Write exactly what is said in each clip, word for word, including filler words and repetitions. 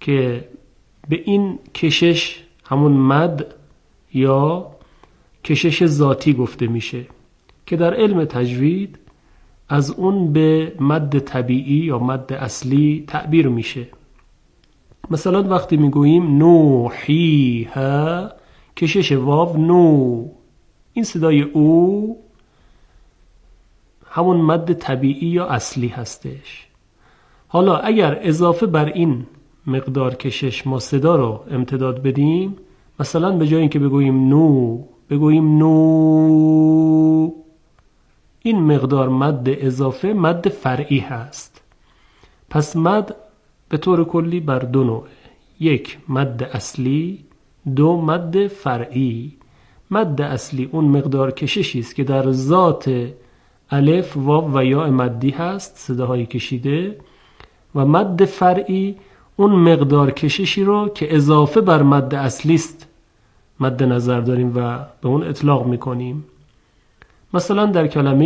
که به این کشش همون مد یا کشش ذاتی گفته میشه که در علم تجوید از اون به مد طبیعی یا مد اصلی تعبیر میشه. مثلا وقتی میگوییم نوحیها، کشش واو نو، این صدای او همون مد طبیعی یا اصلی هستش. حالا اگر اضافه بر این مقدار کشش ما صدا رو امتداد بدیم، مثلا به جای اینکه بگوییم نو بگوییم نو، این مقدار مد اضافه مد فرعی هست. پس مد به طور کلی بر دو نوعه، یک مد اصلی، دو مد فرعی. مد اصلی اون مقدار کششی است که در ذات الف، واو و یا مدی هست، صداهای کشیده، و مد فرعی اون مقدار کششی رو که اضافه بر مد اصلی است مد نظر داریم و به اون اطلاق میکنیم. مثلا در کلمه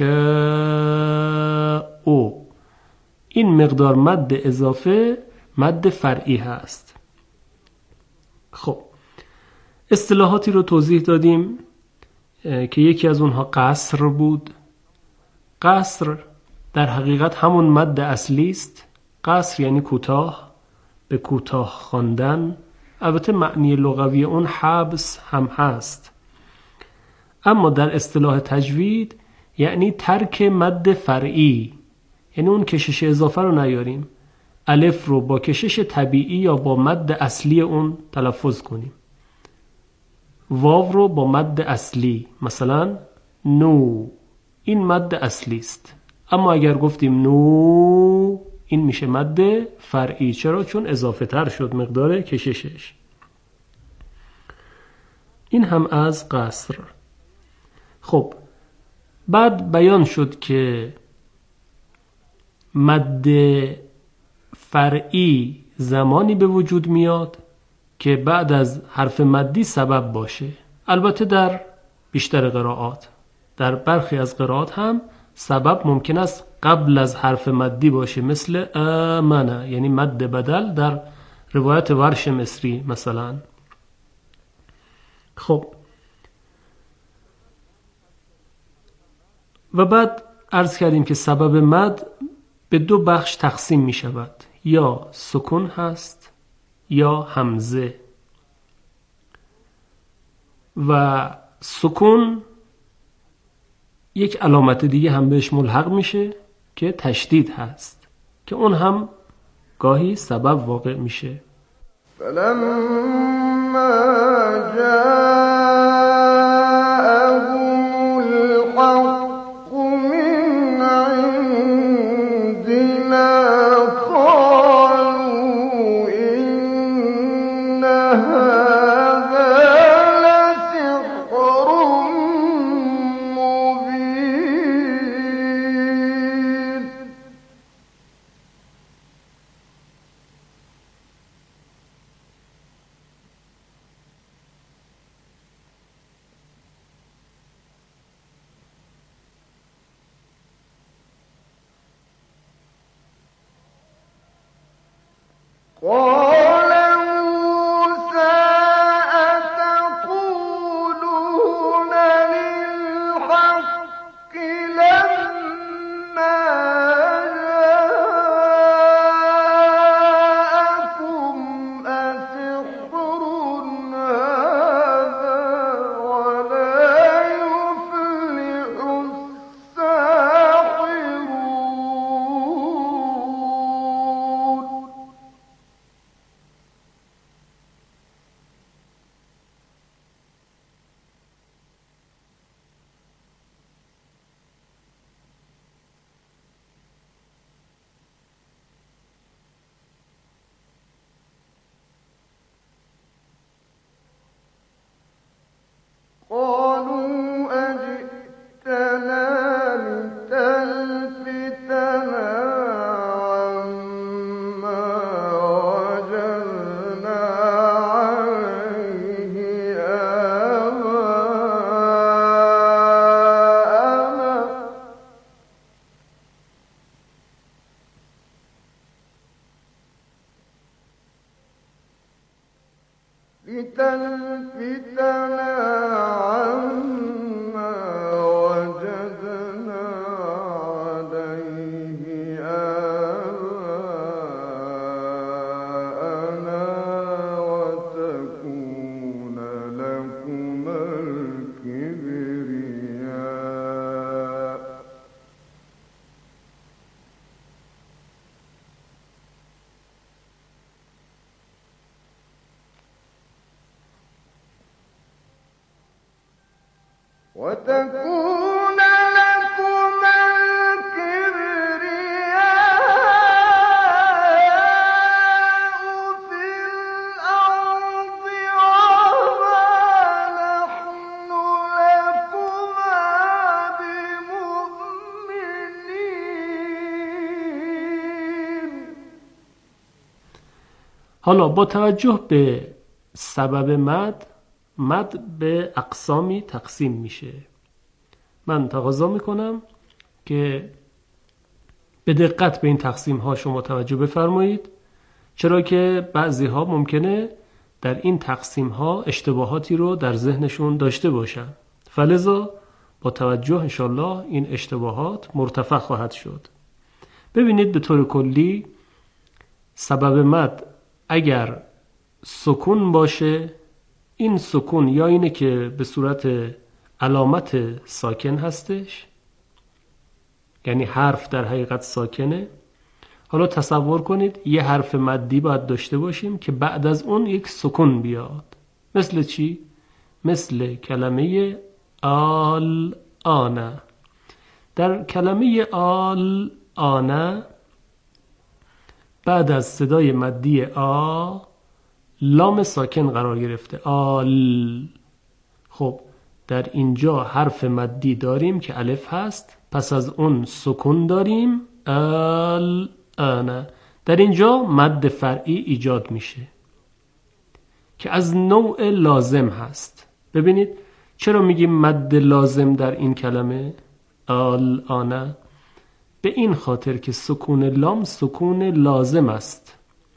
یشاء، این مقدار مد اضافه مد فرعی هست. خب اصطلاحاتی رو توضیح دادیم که یکی از اونها قصر بود. قصر در حقیقت همون مد اصلی است. قصر یعنی کوتاه، به کوتاه خواندن. البته معنی لغوی اون حبس هم هست، اما در اصطلاح تجوید یعنی ترک مد فرعی، یعنی اون کشش اضافه رو نیاریم، الف رو با کشش طبیعی یا با مد اصلی اون تلفظ کنیم، واو رو با مد اصلی، مثلا نو، این مد اصلی است. اما اگر گفتیم نو، این میشه مد فرعی. چرا؟ چون اضافه تر شد مقدار کششش. این هم از قصر. خب بعد بیان شد که مد فرعی زمانی به وجود میاد که بعد از حرف مدی سبب باشه. البته در بیشتر قرائات، در برخی از قرائات هم سبب ممکن است قبل از حرف مدی باشه، مثل آمنه، یعنی مد بدل در روایت ورش مصری مثلا. خب و بعد عرض کردیم که سبب مد به دو بخش تقسیم می شود، یا سکون هست یا همزه. و سکون یک علامت دیگه هم بهش ملحق میشه که تشدید هست، که اون هم گاهی سبب واقع میشه. فلما جاءهم الحق من عندنا قالوا إن هذا لسحر مبين. قال موسى أتقولون للحق لما جاءكم أسحر هذا ولا يفلح الساحرون. لنستفتنا عما وجدنا عليه آباءنا وتكون لكما الكبرياء وتكون لكما الكبرياء في الأرض وما نحن لكما بمؤمنين. حالا با توجه به سبب مد، مد به اقسامی تقسیم میشه. من تقاضا میکنم که به دقت به این تقسیم ها شما توجه بفرمایید، چرا که بعضی ها ممکنه در این تقسیم ها اشتباهاتی رو در ذهنشون داشته باشن، فلذا با توجه انشالله این اشتباهات مرتفع خواهد شد. ببینید به طور کلی سبب مد اگر سکون باشه، این سکون یا اینه که به صورت علامت ساکن هستش، یعنی حرف در حقیقت ساکنه. حالا تصور کنید یه حرف مدی باید داشته باشیم که بعد از اون یک سکون بیاد. مثل چی؟ مثل کلمه آل آنه. در کلمه آل آنه بعد از صدای مدی آ لام ساکن قرار گرفته، آل. خب در اینجا حرف مدی داریم که الف هست، پس از اون سکون داریم ال آنه. در اینجا مد فرعی ایجاد میشه که از نوع لازم هست. ببینید چرا میگیم مد لازم در این کلمه آل آنه؟ به این خاطر که سکون لام سکون لازم است.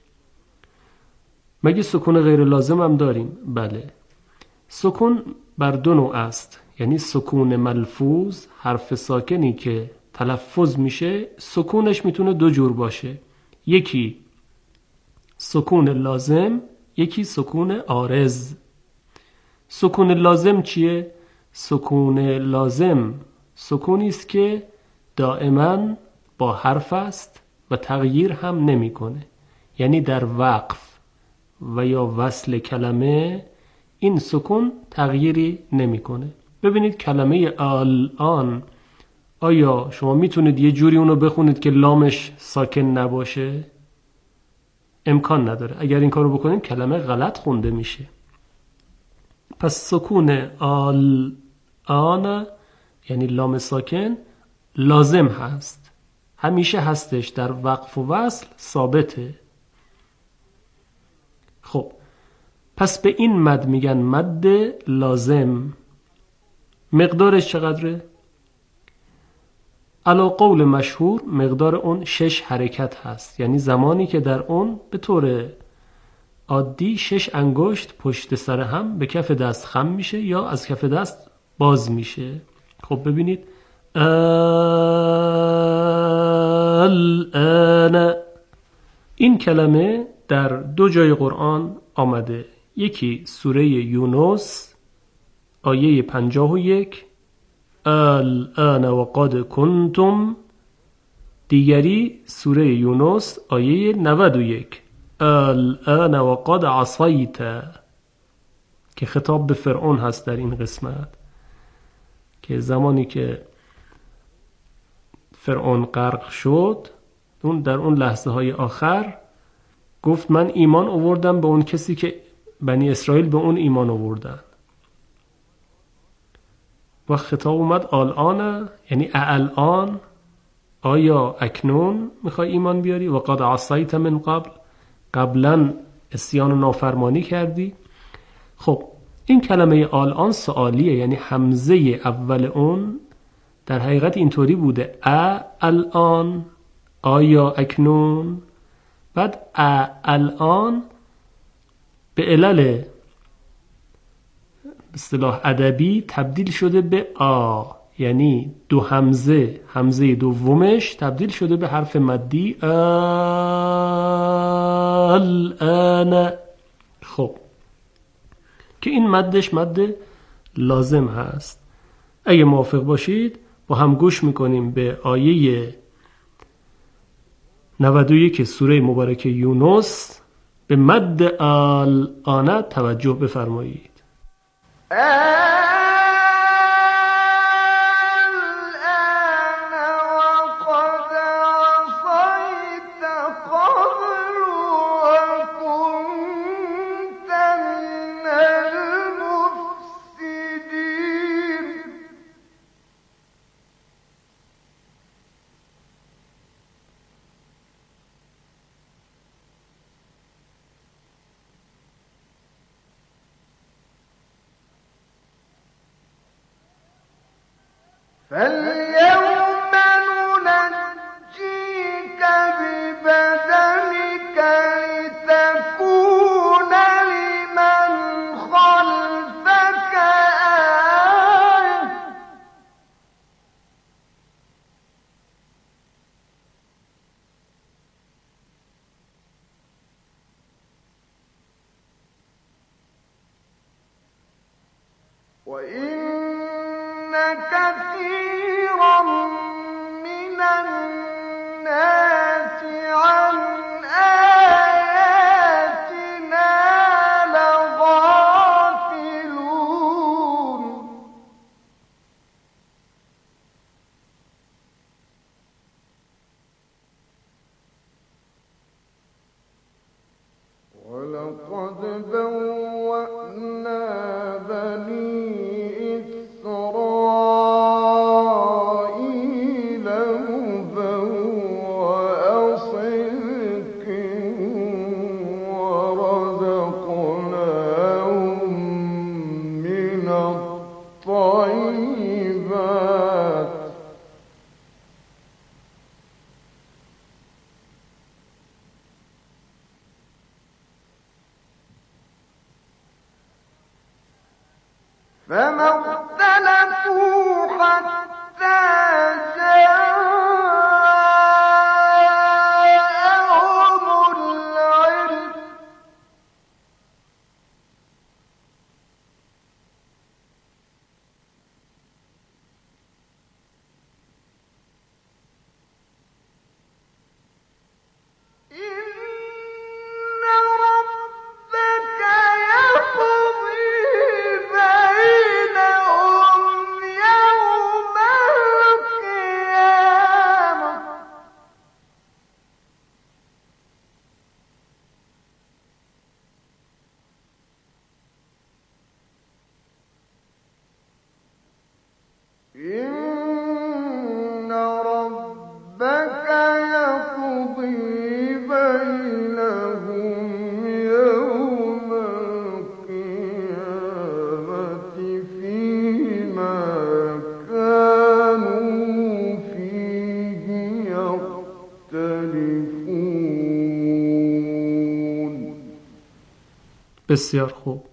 مگه سکون غیر لازم هم داریم؟ بله. سکون بر دو نوع است، یعنی سکون ملفوظ، حرف ساکنی که تلفظ میشه، سکونش میتونه دو جور باشه، یکی سکون لازم، یکی سکون عارض. سکون لازم چیه؟ سکون لازم سکونی است که دائما با حرف است و تغییر هم نمیکنه، یعنی در وقف و یا وصل کلمه این سکون تغییری نمیکنه. ببینید کلمه الان، آیا شما میتونید یه جوری اونو بخونید که لامش ساکن نباشه؟ امکان نداره. اگر این کارو بکنید کلمه غلط خونده میشه. پس سکون الان یعنی لام ساکن لازم هست، همیشه هستش، در وقف و وصل ثابته. خب پس به این مد میگن مد لازم. مقدارش چقدره؟ علی قول مشهور مقدار اون شش حرکت هست، یعنی زمانی که در اون به طور عادی شش انگشت پشت سر هم به کف دست خم میشه یا از کف دست باز میشه. خب ببینید الان، این کلمه در دو جای قرآن آمده، یکی سوره یونس آیه پنجاه و یک الان و قد کنتم، دیگری سوره یونس آیه نود و یک الان و قد عصیت، که خطاب به فرعون هست در این قسمت، که زمانی که فرعون غرق شد، اون در اون لحظه های آخر گفت من ایمان آوردم به اون کسی که بنی اسرائیل به اون ایمان آوردن. و خطاب اومد الان، یعنی الان، آیا اکنون میخوای ایمان بیاری؟ و قد عصیت من قبل، قبلا عصیان و نافرمانی کردی. خب این کلمه الان سوالیه، یعنی همزه اول اون در حقیقت اینطوری بوده ا الان، آیا اکنون. بعد ا الان به علل اصطلاح ادبی تبدیل شده به آ، یعنی دو همزه، همزه دومش تبدیل شده به حرف مدی الان. خب که این مدش مد لازم هست. اگه موافق باشید با هم گوش میکنیم به آیه نود و یک سوره مبارکه یونس. به مد الان توجه بفرمایید. فاليوم ننجيك ببدنك لتكون لمن خلفك آية وإن كثيرا من الناس عن آياتنا لغافلون ولقد بوأنا بني فما اختلفوا حتى جاءهم العلم إن ربك يقضي إن ربك يقضي بينهم يوم القيامة فيما كانوا فيه يختلفون. بسیار خوب.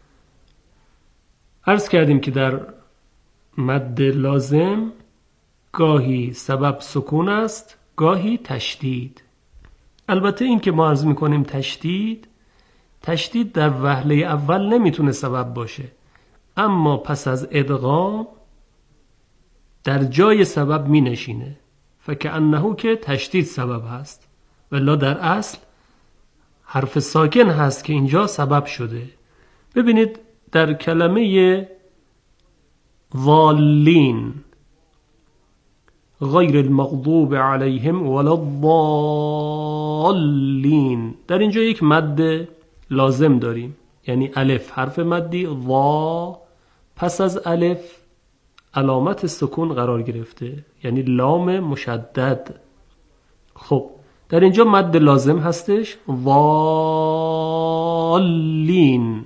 عرض کردیم که در مد لازم گاهی سبب سکون است، گاهی تشدید. البته این که ما عرض میکنیم تشدید تشدید در وهله اول نمیتونه سبب باشه، اما پس از ادغام در جای سبب می نشینه. فکأنه که تشدید سبب هست، ولی در اصل حرف ساکن هست که اینجا سبب شده. ببینید در کلمه ضالین غیر المغضوب علیهم ولا الضالین، در اینجا یک مد لازم داریم، یعنی الف حرف مدی، ضا پس از الف علامت سکون قرار گرفته، یعنی لام مشدد. خب در اینجا مد لازم هستش، ضالین.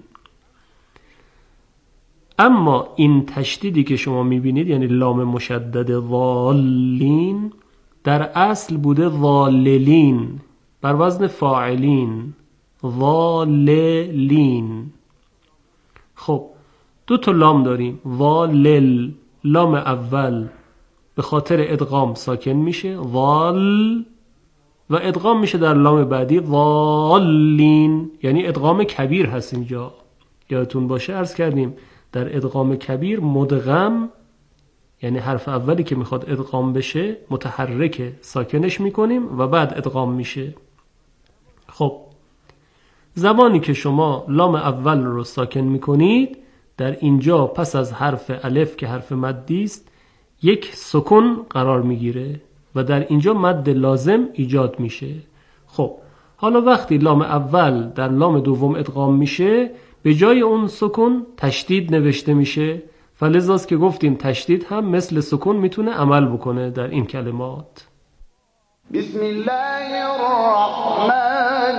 اما این تشدیدی که شما میبینید، یعنی لام مشدد ضالین، در اصل بوده ضاللین بر وزن فاعلین، ضاللین. خب دو تا لام داریم، والل، لام اول به خاطر ادغام ساکن میشه، وال، و ادغام میشه در لام بعدی والین، یعنی ادغام کبیر هست اینجا. یادتون باشه عرض کردیم در ادغام کبیر مدغم، یعنی حرف اولی که میخواد ادغام بشه متحرک ساکنش میکنیم و بعد ادغام میشه. خب زمانی که شما لام اول رو ساکن میکنید، در اینجا پس از حرف الف که حرف مدی است یک سکون قرار میگیره و در اینجا مد لازم ایجاد میشه. خب حالا وقتی لام اول در لام دوم ادغام میشه، به جای اون سکون تشدید نوشته میشه، فلذاست که گفتیم تشدید هم مثل سکون میتونه عمل بکنه در این کلمات. بسم الله الرحمن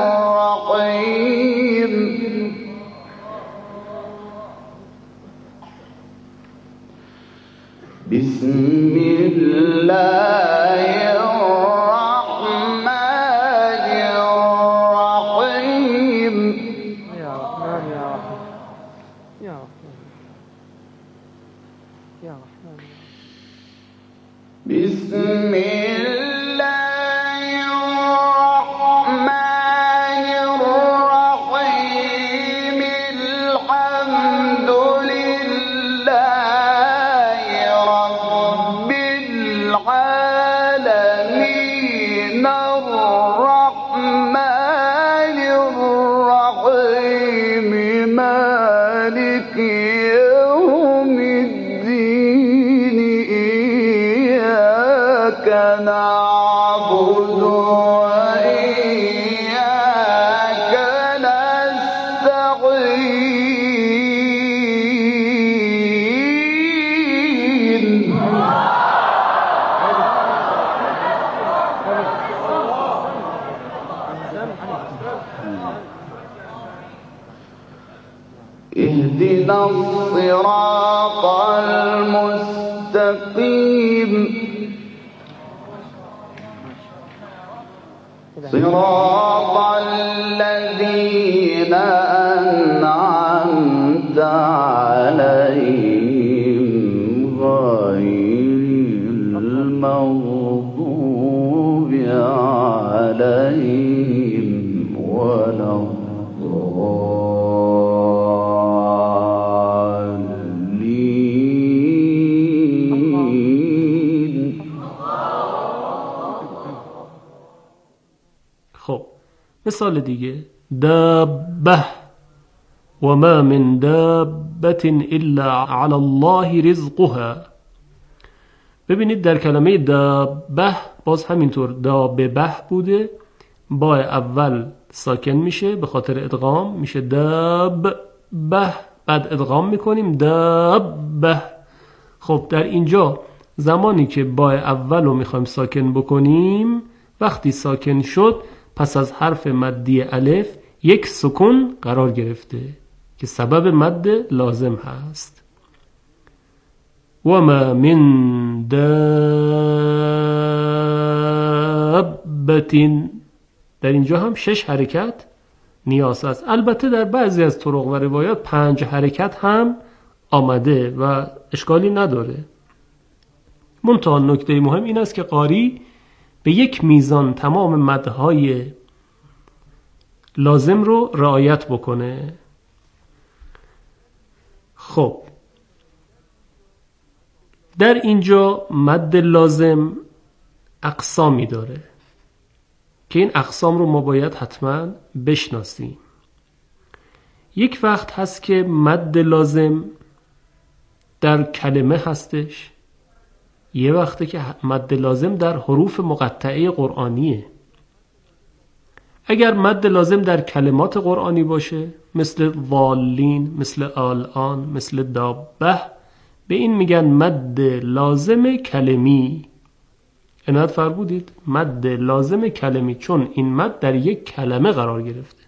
الرحیم. بسم الله الرحمن الرحیم. یا رحمان یا رحیم یا رحمان یا رحمان. بسم الله الرحمن الرحیم. الحمد لله رب العالمین الرحمن الرحیم مالک یوم الدین. إياك نعبد وإياك نستعين. اهدنا الصراط المستقيم. صراط الذين أنعمت عليهم غير المغضوب عليهم ولا الضالين. خب مثال دیگه، دابه و ما من دابت الا علی الله رزقها. ببینید در کلمه دابه باز همینطور دابه بوده، با اول ساکن میشه به خاطر ادغام، میشه دابه، بعد ادغام میکنیم دابه. خب در اینجا زمانی که با اول رو میخوایم ساکن بکنیم، وقتی ساکن شد پس از حرف مدی الف یک سکون قرار گرفته که سبب مد لازم هست. و ما من دابت، در اینجا هم شش حرکت نیاز است. البته در بعضی از طرق و روایات پنج حرکت هم آمده و اشکالی نداره. منتها نکته مهم این است که قاری به یک میزان تمام مدهای لازم رو رعایت بکنه. خب در اینجا مد لازم اقسامی داره که این اقسام رو ما باید حتما بشناسیم. یک وقت هست که مد لازم در کلمه هستش، یه وقته که مد لازم در حروف مقطعه قرآنیه. اگر مد لازم در کلمات قرآنی باشه مثل والین، مثل الان، مثل دابه، به این میگن مد لازم کلمی. عنایت فرمودید، مد لازم کلمی، چون این مد در یک کلمه قرار گرفته.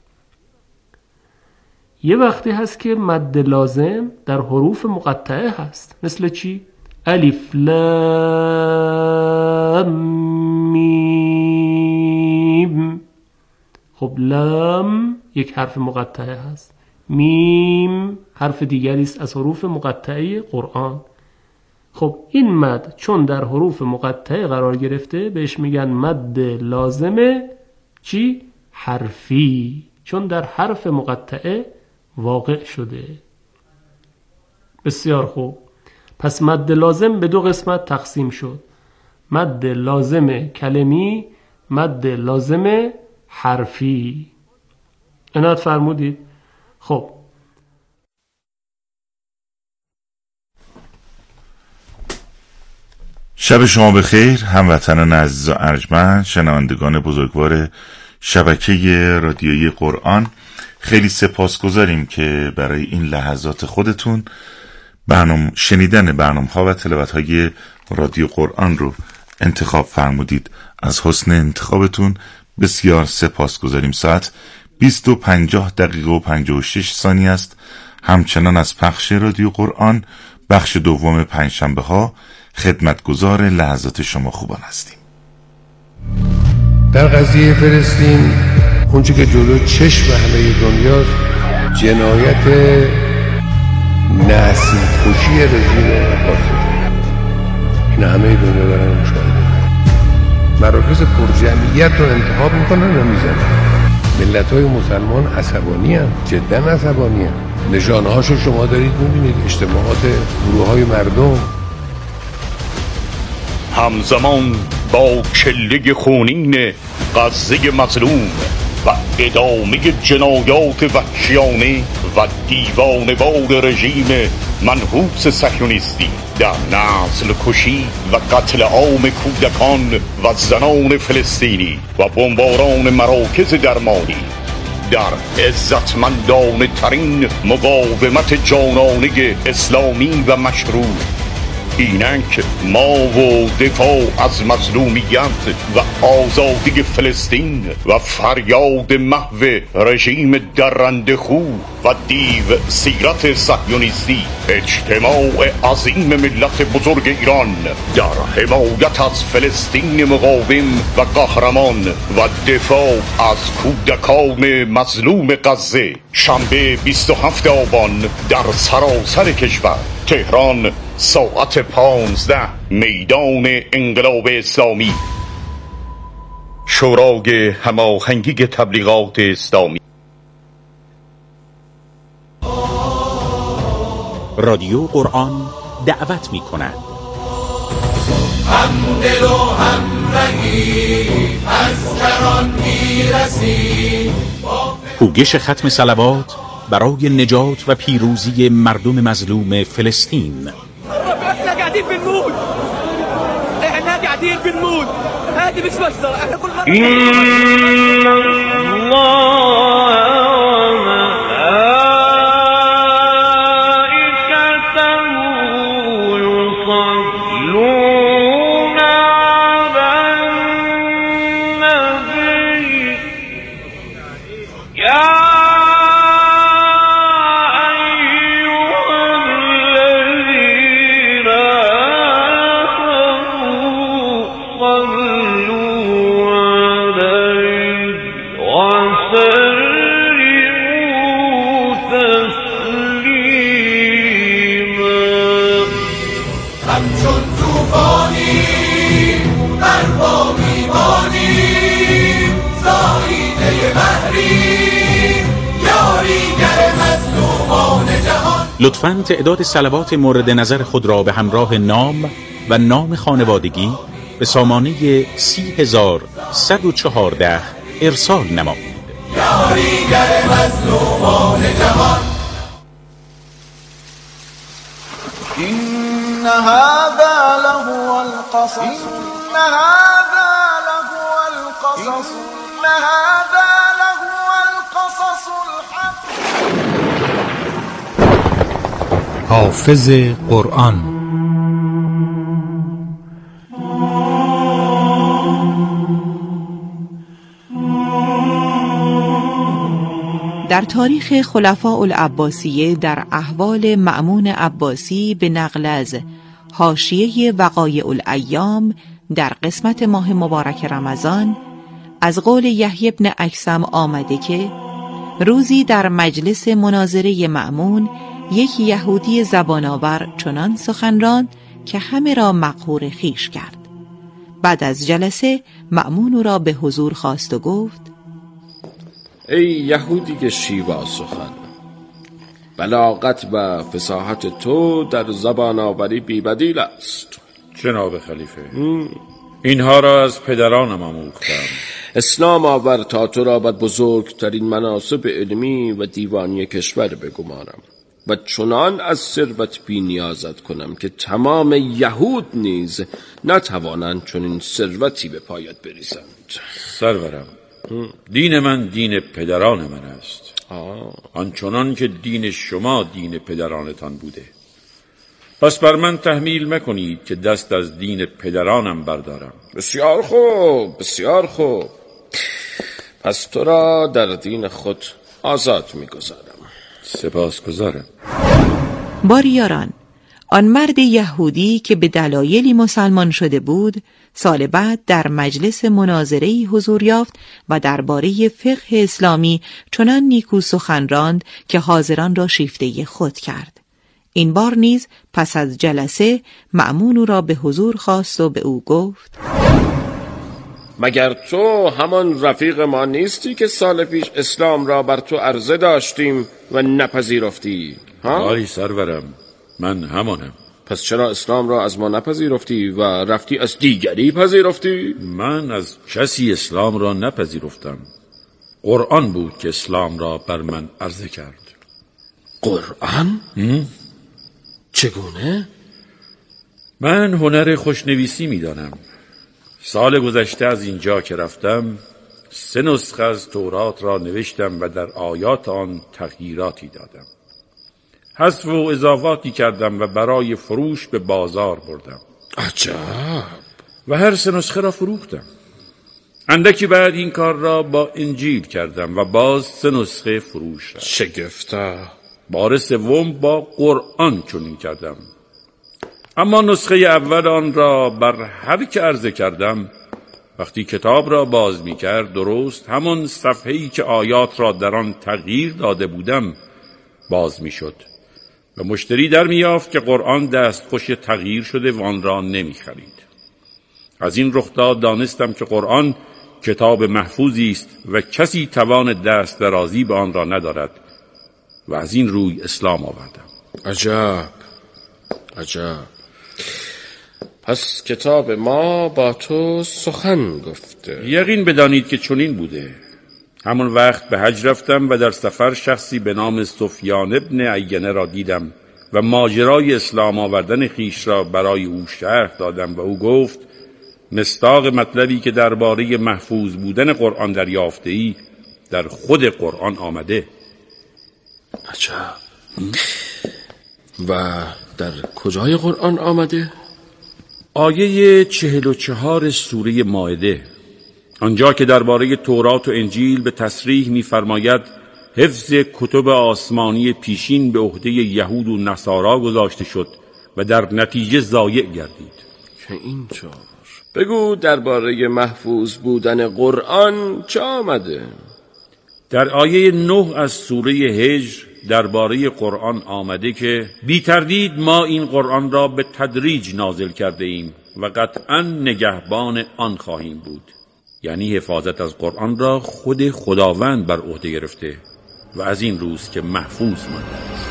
یه وقتی هست که مد لازم در حروف مقطعه هست، مثل چی؟ الف لام میم. خب لام یک حرف مقطعه هست، میم حرف دیگری است از حروف مقطعه قرآن. خب این مد چون در حروف مقطعه قرار گرفته بهش میگن مد لازم چی؟ حرفی، چون در حرف مقطعه واقع شده. بسیار خوب. پس مد لازم به دو قسمت تقسیم شد: مد لازم کلمی، مد لازم حرفی. عنایت فرمودید. خب شب شما بخیر هموطنان عزیز و ارجمند، شنوندگان بزرگوار شبکه رادیویی قرآن. خیلی سپاسگزاریم که برای این لحظات خودتون برنامه شنیدن برنامه‌ها و تلاوت‌های رادیو قرآن رو انتخاب فرمودید. از حسن انتخابتون بسیار سپاسگزاریم. ساعت بیست و پنجاه دقیقه و پنجاه و شش ثانیه است. همچنان از پخش رادیو قرآن بخش دوم پنجشنبه ها خدمتگزار لحظات شما خوبان هستیم. در قضیه فلسطین اونچه که جلو چشم همه دنیاست جنایت نسل کشی رژیم قاسم. این همه دنیا دارن مشاهده. مراکز پرجمعیت رو انتخاب میکنن و میزنن. ملت های مسلمان عصبانی هم، جدا عصبانی هم. نشانه هاشو شما دارید میبینید، اجتماعات گروه های مردم. همزمان با کله خونین غزه مظلوم و ادامه جنایات وحشیانه و دیوانه‌وار رژیم منحوس صهیونیستی در نسل کشی و قتل عام کودکان و زنان فلسطینی و بمباران مراکز درمانی در عزتمندانه ترین مقاومت جانانه اسلامی و مشروع، اینک ما و دفاع از مظلومیت و آزادی فلسطین و فریاد محو رژیم درنده خو و دیو سیرت صهیونیستی، اجتماع عظیم ملت بزرگ ایران در حمایت از فلسطین مقاوم و قهرمان و دفاع از کودکان مظلوم غزه، شنبه بیست و هفتم آبان در سراسر کشور، تهران، ساعت پانزده، میدان انقلاب اسلامی، شورای هماهنگی تبلیغات اسلامی. رادیو قرآن دعوت می کند هم دل و هم رنگی از کران می رسی. پوگش ختم صلوات برای نجات و پیروزی مردم مظلوم فلسطین. احنا قاعدين بنموت، احنا قاعدين بنموت، هذه مش مجزرة، احنا كل مرة إن الله لطفاً تعداد صلوات مورد نظر خود را به همراه نام و نام خانوادگی به سامانه سی هزار صد و چهارده ارسال نمایید. یاریگر مظلومان جهان. این هذا لهو القصص، این هذا لهو القصص، این هذا لهو القصص الحق. حافظ قرآن. در تاریخ خلفاء العباسیه در احوال مأمون عباسی به نقل از حاشیه وقایع الایام در قسمت ماه مبارک رمضان از قول یحیی بن اکثم آمده که روزی در مجلس مناظره مأمون یک یهودی زبان آور چنان سخن راند که همه را مقهور خویش کرد. بعد از جلسه مأمون او را به حضور خواست و گفت: ای یهودی که شیوا سخن، بلاغت و فصاحت تو در زبان آوری بی‌بدیل است. جناب خلیفه، اینها را از پدرانم آموختم. اسلام آور تا تو را بر بزرگترین مناصب علمی و دیوانی کشور بگمارم و چنان از ثروت بی نیازت کنم که تمام یهود نیز نتوانند چنین ثروتی به پایت بریزند. سرورم، دین من دین پدران من است، آنچنان که دین شما دین پدرانتان بوده. پس بر من تحمیل مکنید که دست از دین پدرانم بردارم. بسیار خوب، بسیار خوب. پس تو را در دین خود آزاد می‌گذارم. سپاسگزارم. باریاران، آن مرد یهودی که به دلایلی مسلمان شده بود، سال بعد در مجلس مناظره‌ای حضور یافت و درباره فقه اسلامی چنان نیکو سخن راند که حاضران را شیفته خود کرد. این بار نیز پس از جلسه مأمون او را به حضور خواست و به او گفت: مگر تو همان رفیق ما نیستی که سال پیش اسلام را بر تو عرضه داشتیم و نپذیرفتی؟ آی سرورم، من همانم. پس چرا اسلام را از ما نپذیرفتی و رفتی از دیگری پذیرفتی؟ من از کسی اسلام را نپذیرفتم. قرآن بود که اسلام را بر من عرضه کرد. قرآن؟ چگونه؟ من هنر خوشنویسی می دانم. سال گذشته از اینجا که رفتم سه نسخه از تورات را نوشتم و در آیات آن تغییراتی دادم. حذف و اضافاتی کردم و برای فروش به بازار بردم. عجب. و هر سه نسخه را فروختم. اندکی بعد این کار را با انجیل کردم و باز سه نسخه فروش را. شگفته. بار سوم با قرآن چنین کردم. اما نسخه اول آن را بر هر که عرضه کردم، وقتی کتاب را باز می کرد درست همان صفحه‌ای که آیات را در آن تغییر داده بودم باز می شد و مشتری در می یافت که قرآن دستخوش تغییر شده و آن را نمی خرید. از این رخداد دانستم که قرآن کتاب محفوظی است و کسی توان دست درازی به آن را ندارد و از این روی اسلام آوردم. عجب، عجب. پس کتاب ما با تو سخن گفته. یقین بدانید که چنین بوده. همون وقت به حج رفتم و در سفر شخصی به نام سفیان ابن عینه را دیدم و ماجرای اسلام آوردن خیش را برای او شرح دادم و او گفت مصداق مطلبی که درباره محفوظ بودن قرآن دریافته‌ای در خود قرآن آمده. عجب. و در کجای قرآن آمده؟ آیه چهل و چهار سوره مائده، آنجا که درباره تورات و انجیل به تصریح می‌فرماید حفظ کتب آسمانی پیشین به عهده یهود و نصارا گذاشته شد و در نتیجه ضایع گردید. که اینطور. بگو درباره محفوظ بودن قرآن چه آمده؟ در آیه نه از سوره هجر درباره قرآن آمده که بی تردید ما این قرآن را به تدریج نازل کرده ایم و قطعا نگهبان آن خواهیم بود. یعنی حفاظت از قرآن را خود خداوند بر عهده گرفته و از این روز که محفوظ مانده است.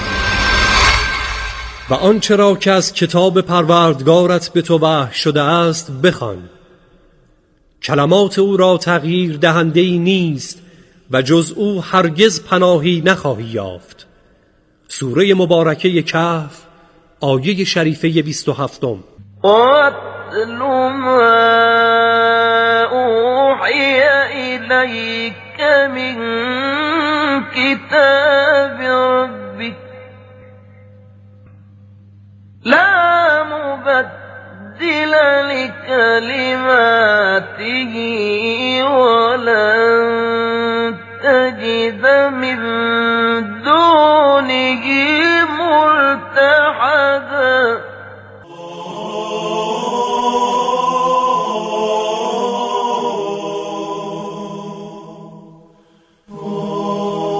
و آنچه را که از کتاب پروردگارت به تو وحی شده است بخوان. کلمات او را تغییر دهنده‌ای نیست و جز او هرگز پناهی نخواهی یافت. سوره مبارکه کهف، آیه شریفه بیست و هفتم. وَاتْلُ مَا أُوحِیَ إِلَیْکَ مِنْ کتاب